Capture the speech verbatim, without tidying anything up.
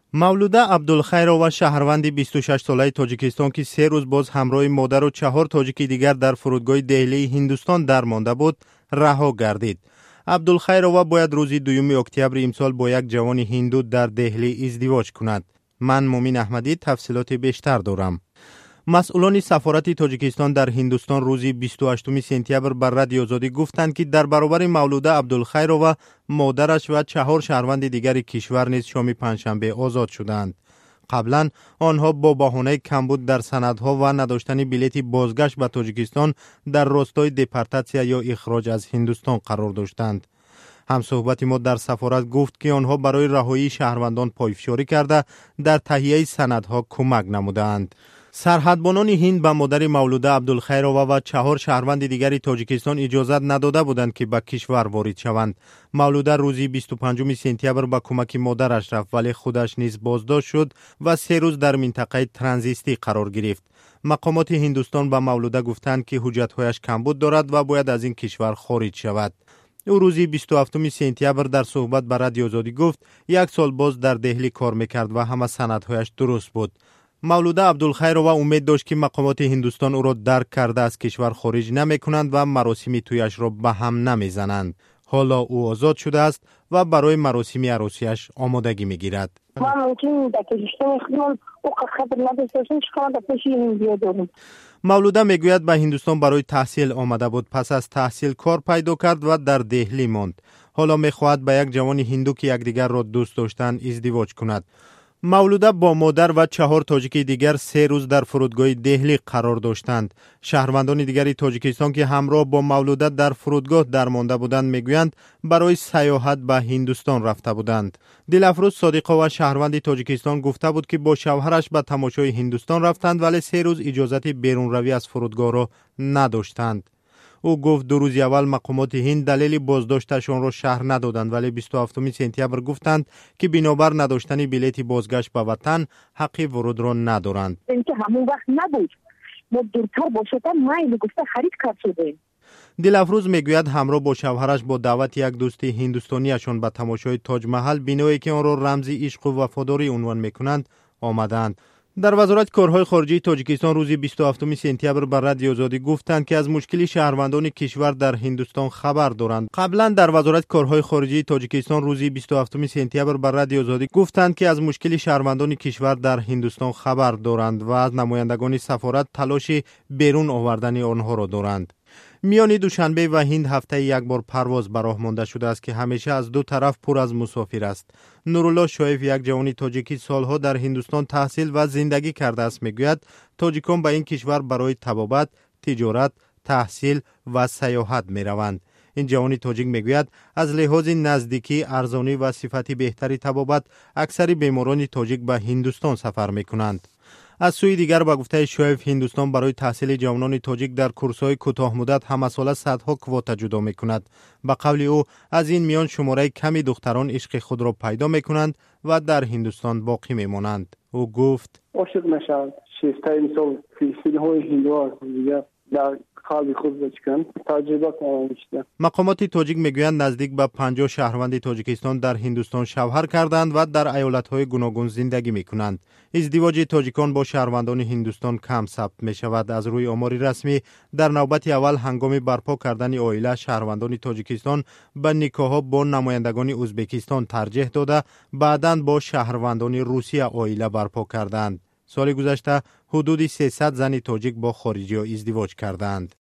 مولوده عبدالخیرova شهروند بیست و شش ساله تاجیکستان که سه روز باز همراه مادر و چهار تاجیکی دیگر در فرودگاه دهلی هندوستان درمانده بود رها گردید. عبدالخیرova باید روز دوم اکتبر امسال با یک جوان هندو در دهلی ازدواج کند. من مومین احمدی تفصیلات بیشتر دارم. مسئولان سفارت تاجیکستان در هندوستان روز بیست و هشتم سپتامبر بر رادیو آزادی گفتند که در برابر مولوده عبدالخیرova مادرش و چهار شهروند دیگر کشور نیز شام پنجشنبه آزاد شدند. قبلا آنها با بهانه کمبود در سندها و نداشتن بلیط بازگشت به تاجیکستان در راستای دپورتاسیا یا اخراج از هندوستان قرار داشتند. همصحبت ما در سفارت گفت که آنها برای رهایی شهروندان پایفشاری کرده در تهیه سندها کمک نمودند. سرحدبانان هند به مادر مولوده عبدالخیرova و چهار شهروند دیگر تاجیکستان اجازت نداده بودند که به کشور وارد شوند. مولوده روزی بیست و پنجم سپتامبر به کمک مادرش رفت ولی خودش نیز بازداشت شد و سه روز در منطقه ترانزیتی قرار گرفت. مقامات هندوستان به مولوده گفتند که حجت‌هایش کمبود دارد و باید از این کشور خارج شود. او روزی بیست و هفتم سپتامبر در صحبت به رادیو آزادی گفت یک سال باز در دهلی کار میکرد و همه سندهایش درست بود. مولوده عبدالخیرova امید داشت که مقامات هندوستان او را درک کرده از کشور خارج نمی کنند و مراسم تویش را به هم نمی زنند. حالا او آزاد شده است و برای مراسم عروسیش آمادگی می گیرد. مولوده می گوید به هندوستان برای تحصیل آمده بود. پس از تحصیل کار پیدا کرد و در دهلی ماند. حالا می خواهد به یک جوان هندو که یکدیگر را دوست داشتند ازدواج کند. مولوده با مادر و چهار تاجیک دیگر سه روز در فرودگاه دهلی قرار داشتند. شهروندان دیگری تاجیکستان که همراه با مولوده در فرودگاه درمانده بودند میگویند برای سیاحت به هندوستان رفته بودند. دلافروز صادقova شهروند تاجیکستان گفته بود که با شوهرش به تماشای هندوستان رفتند ولی سه روز اجازت بیرون روی از فرودگاه را نداشتند. او گفت دو روز اول مقامات هند دلیل بازداشتشان را شرح ندادند ولی بیست و هفتم سپتامبر گفتند که بنابر نداشتن بلیط بازگشت به وطن حق ورود را ندارند. اینکه همون وقت نبود. ما دورتر باشد مایل گفته خرید کرد شده. دلافروز میگوید همراه با شوهرش با دعوت یک دوست هندوستانیشان به تماشای تاج محل بینایی که آن را رمز عشق و وفاداری عنوان میکنند آمدند. در وزارت کارهای خارجه تاجیکستان روز بیست و هفتم سپتامبر بر رادیو آزادی گفتند که از مشکل شهروندان کشور در هندوستان خبر دارند. قبلا در وزارت کارهای خارجه تاجیکستان روز بیست و هفتم سپتامبر بر رادیو آزادی گفتند که از مشکل شهروندان کشور در هندوستان خبر دارند و از نمایندگان سفارت تلاش بیرون آوردن آنها را دارند. میان دوشنبه و هند هفته یک بار پرواز به راه مانده شده است که همیشه از دو طرف پر از مسافر است. نورالله شایف یک جوان تاجیکی سالها در هندوستان تحصیل و زندگی کرده است میگوید تاجیکان به این کشور برای طبابت، تجارت، تحصیل و سیاحت می روند. این جوان تاجیک میگوید از لحاظ نزدیکی، ارزانی و صفت بهتری طبابت اکثر بیماران تاجیک به هندوستان سفر می کنند. از سوی دیگر با گفته شایف هندوستان برای تحصیل جوانان تاجیک در کورس‌های کوتاه مدت همه ساله صدها کواتا جدا می‌کند. به قول او از این میان شماره کمی دختران عشق خود را پیدا می‌کنند و در هندوستان باقی می‌مانند. او گفت عاشق نشود. شیفته مثال فیلم‌های هندو دیگر در قلب خود بچکن تجربه کنند. مقامات تاجیک میگویند نزدیک به پنجاه شهروند تاجیکستان در هندوستان شوهر کردند و در ایالت‌های گوناگون زندگی می‌کنند. ازدواج تاجیکان با شهروندان هندوستان کم ثبت می‌شود. از روی آمار رسمی در نوبت اول هنگام برپا کردن عائله شهروندان تاجیکستان به نکاح‌ها با نمایندگان ازبکستان ترجیح داده بعداً با شهروندان روسیه عائله برپا کردند. سال گذشته حدود سیصد زن تاجیک با خارجی ازدواج کردند.